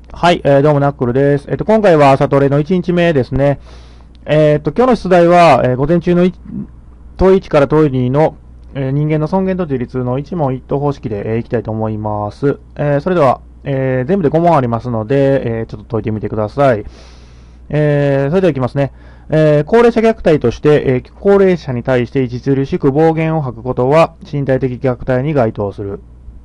はい、どうもナックルです。今回は朝トレの1日目ですね。今日の出題は、午前中の問い1から問い2の、人間の尊厳と自立の一問一答方式で、いきたいと思います。それでは、全部で5問ありますので、ちょっと解いてみてください。それではいきますね。高齢者虐待として、高齢者に対して著しく暴言を吐くことは身体的虐待に該当する。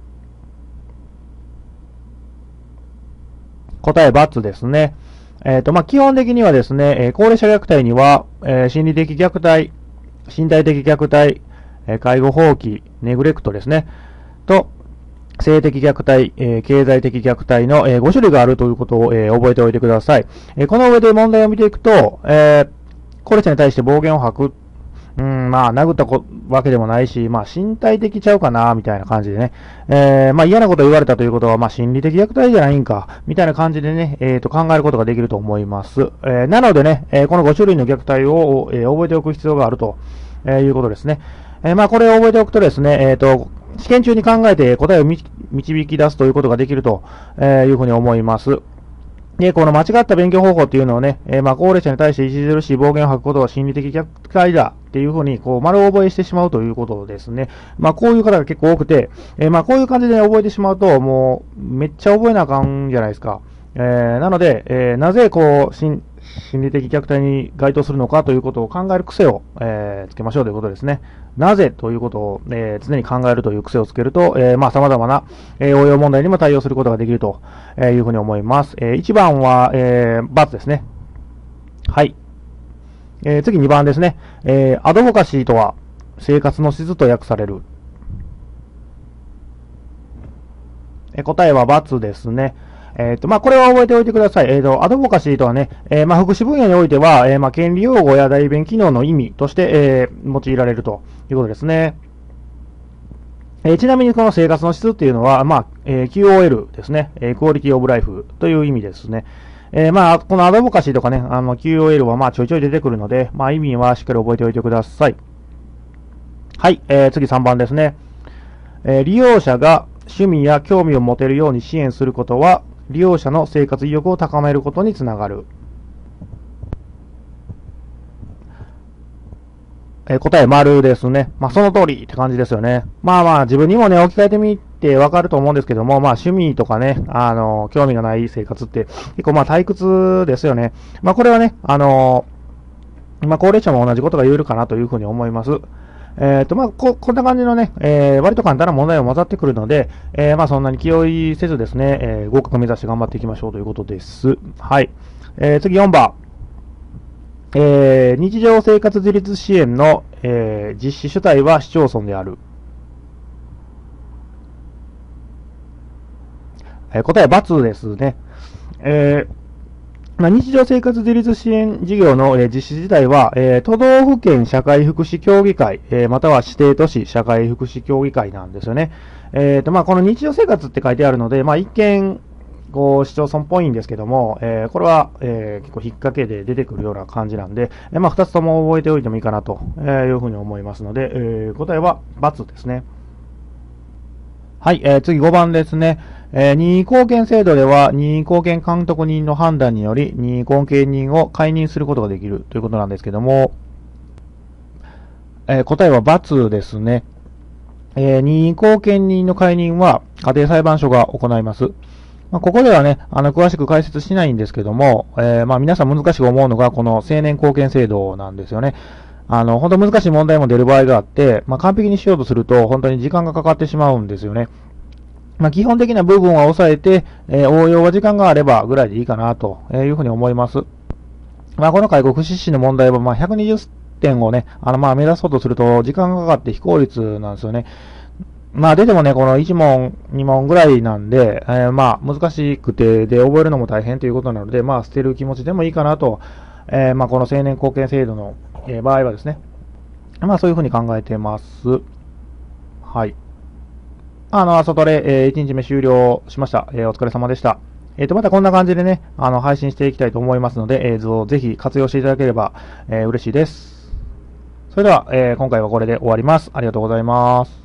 答え×ですね。基本的にはですね、高齢者虐待には、心理的虐待、身体的虐待、介護放棄、ネグレクトですね。と、性的虐待、経済的虐待の、5種類があるということを、覚えておいてください。この上で問題を見ていくと、高齢者に対して暴言を吐く。殴ったわけでもないし、身体的ちゃうかな、みたいな感じでね。嫌なこと言われたということは、心理的虐待じゃないんか、みたいな感じでね、考えることができると思います。なのでね、この5種類の虐待を、覚えておく必要があると、いうことですね。これを覚えておくとですね、試験中に考えて答えを導き出すということができると、いうふうに思います。で、この間違った勉強方法っていうのをね、高齢者に対して著しい暴言を吐くことは心理的虐待だっていうふうに、丸覚えしてしまうということですね。こういう方が結構多くて、こういう感じで覚えてしまうと、もう、めっちゃ覚えなあかんじゃないですか。なので、なぜ心理的虐待に該当するのかということを考える癖を、つけましょうということですね。なぜということを、常に考えるという癖をつけると、様々な、応用問題にも対応することができるというふうに思います。1番は、×ですね。はい。次2番ですね。アドボカシーとは生活の質と訳される。答えは×ですね。これは覚えておいてください。アドボカシーとはね、福祉分野においては、権利擁護や代弁機能の意味として、用いられるということですね。ちなみにこの生活の質っていうのは、QOL ですね。クオリティオブライフという意味ですね。このアドボカシーとかね、QOL はちょいちょい出てくるので、意味はしっかり覚えておいてください。はい、次3番ですね。利用者が趣味や興味を持てるように支援することは、利用者の生活意欲を高めることにつながる。答え丸ですね。その通りって感じですよね。自分にもね、置き換えてみてわかると思うんですけども、趣味とかね、興味がない生活って結構退屈ですよね。これはね、高齢者も同じことが言えるかなというふうに思います。こんな感じのね、割と簡単な問題も混ざってくるので、そんなに気負いせずですね、合格目指して頑張っていきましょうということです。はい。次4番。日常生活自立支援の、実施主体は市町村である。答え×ですね。日常生活自立支援事業の、実施自体は、都道府県社会福祉協議会、または指定都市社会福祉協議会なんですよね。この日常生活って書いてあるので、一見、市町村っぽいんですけども、これは、結構引っ掛けで出てくるような感じなんで、二つとも覚えておいてもいいかなというふうに思いますので、答えは×ですね。はい、次5番ですね。任意後見制度では、任意後見監督人の判断により、任意後見人を解任することができるということなんですけども、答えは×ですね。任意後見人の解任は、家庭裁判所が行います。ここではね、詳しく解説しないんですけども、皆さん難しく思うのが、この成年後見制度なんですよね。本当難しい問題も出る場合があって、完璧にしようとすると、本当に時間がかかってしまうんですよね。基本的な部分は抑えて、応用は時間があればぐらいでいいかなというふうに思います。この介護福祉士の問題は、120点をね、目指そうとすると時間がかかって非効率なんですよね。出てもね、この1問、2問ぐらいなんで、難しくて、で、覚えるのも大変ということなので、捨てる気持ちでもいいかなと、この成年後見制度の、場合はですね、そういうふうに考えてます。はい。朝トレ、1日目終了しました。お疲れ様でした。またこんな感じでね、配信していきたいと思いますので、ぜひ活用していただければ、嬉しいです。それでは、今回はこれで終わります。ありがとうございます。